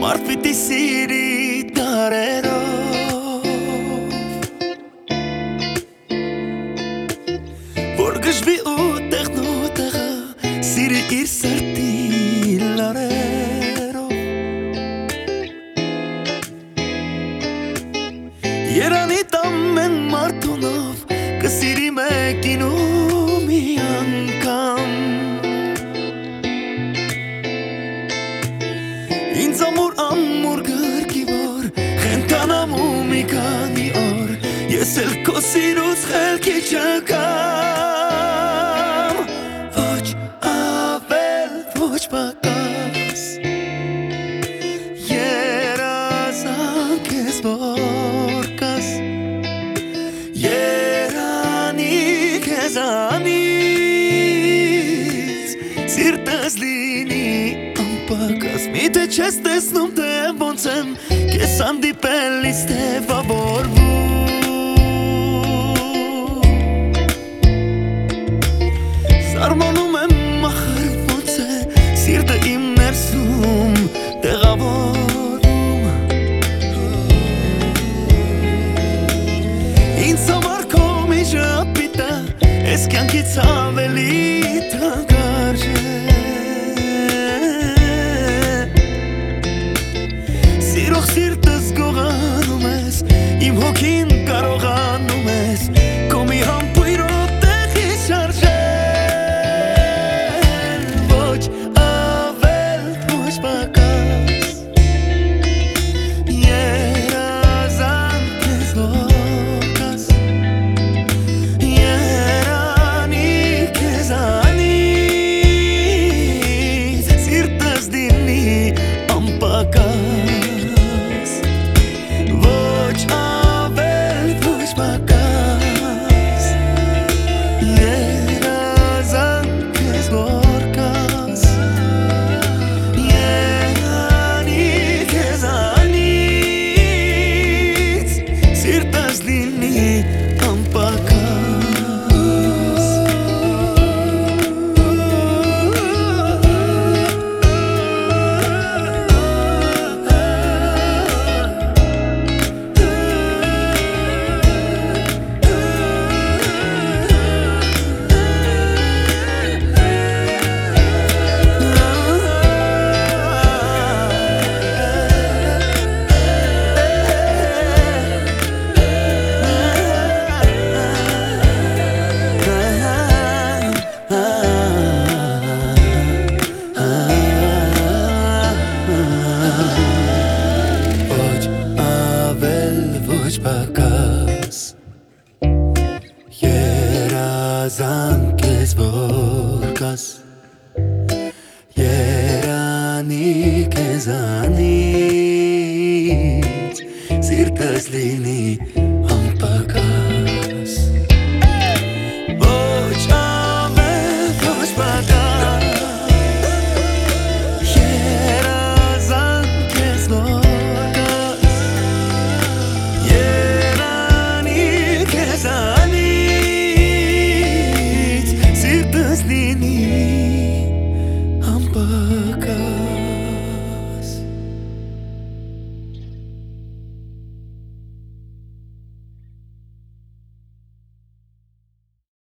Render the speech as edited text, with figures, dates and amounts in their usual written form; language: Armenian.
Մարդ պիտի սիրի տարերով, որ գժվի ու տեղն ու տեղը սիրի իր սրտի լարերով։ Երանի տամեն մարդունով կսիրի մեկին ու մի անգամ, ինձ ամուր գրկի որ խենթանամ ու մի քանի օր, ես էլ քո սիրուց խելքի չկամ, ոչ ավել, ոչ պակաս, երազանք ես որ կաս, երանի քեզանից սիրտս լինի անպակաս, միթե չես տեսնում թե ոնց եմ քեզ հանդիպելիս տևավորվում, զարմանում եմ ախր ոնց է սիրտը իմ ներսում տեղավորվում, ինձ համար քո մի ժպիտը ես կյանքից ավելի թանկարժ է, սիրող սիրտս գողանում ես, իմ հոգին կարողանում ես քո մի համբույրով տեղի շարժել, ոչ ավել, ոչ պակաս, երազանք ես որ կաս, երանի քեզանից սիրտս լինի անպակաս, ոչ ավել, ոչ պակաս, երազանք ես որ կաս, երանի քեզանից սիրտս լինի անպակաս։ Երազանք ես որ կաս, երանի քեզանից սիրտս լինի